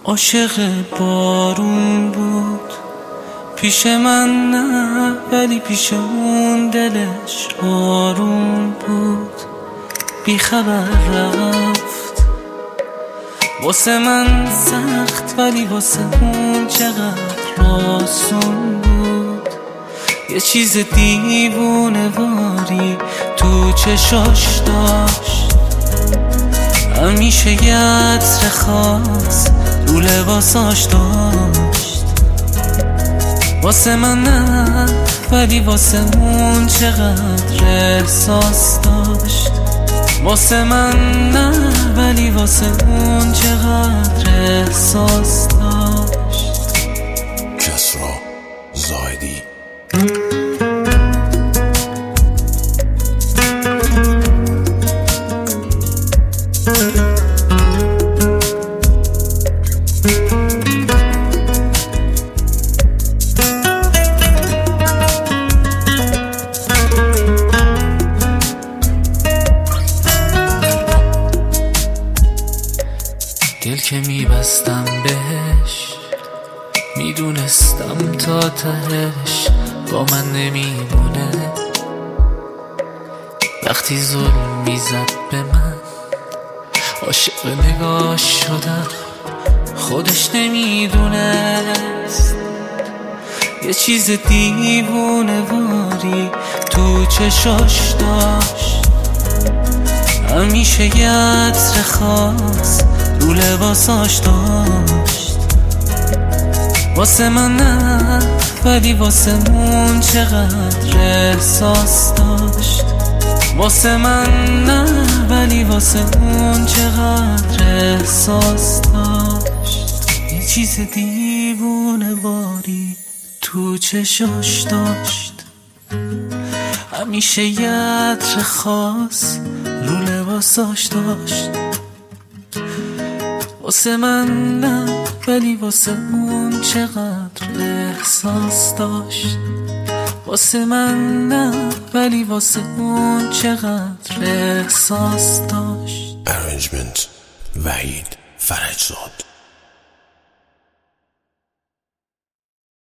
عاشق بارون بود پیش من نه، ولی پیش اون دلش آروم بود. بی خبر رفت، واسه من سخت ولی واسه اون چقدر آسون بود. یه چیز دیوونه واری تو چشاش داشت، همیشه یه عطر خاص رو لباساش داشت. واسه من نه، ولی واسه اون چقدر احساس داشت. واسه من نه، ولی واسه اون چقدر احساس داشت. کسرا زاهدی. دل که میبستم بهش، میدونستم تا تهش با من نمیمونه. وقتی ظلم میزد به من، عاشق نگاش شدم، خودش نمیدونست. یه چیز دیوونه واری تو چشاش داشت، همیشه یه عطر خاص رو لباساش داشت. واسه من نه، ولی واسه اون چقدر احساس داشت. واسه من نه، ولی واسه اون چقدر احساس داشت. یه چیز دیوونه واری تو چشاش داشت، همیشه یه عطر خاص رو لباساش داشت. واسه من نه، ولی واسه اون چقدر احساس داشت. واسه من نه، ولی واسه اون چقدر احساس داشت. ارنجمنت وحید فرجزاد.